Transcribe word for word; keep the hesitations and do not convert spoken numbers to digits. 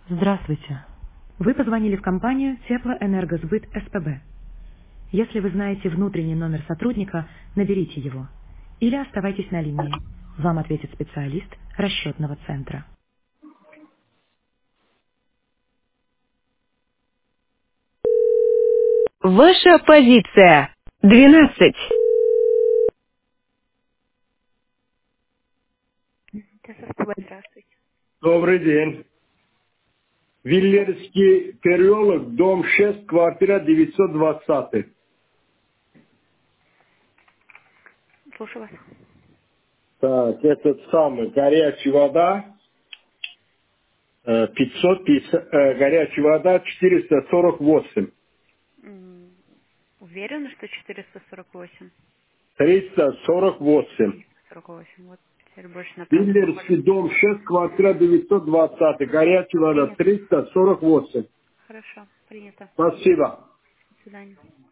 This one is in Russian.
Здравствуйте. Вы позвонили в компанию Теплоэнергосбыт СПБ. Если вы знаете внутренний номер сотрудника, наберите его. Или оставайтесь на линии. Вам ответит специалист расчетного центра. Ваша позиция. двенадцать. ТССПБ, здравствуйте. Добрый день. Виллерский переулок, дом шесть, квартира девятьсот двадцать. Слушаю вас. Так, этот самый, горячая вода, э, пятьсот пятьдесят, э, горячая вода четыреста сорок восемь. М, Уверены, что четыреста сорок восемь? триста сорок восемь. сорок восемь. Вот теперь больше на правду похоже. Виллерский дом шесть, квартира девятьсот двадцать. Горячая вода Принято. триста сорок восемь. Хорошо, принято. Спасибо. До свидания.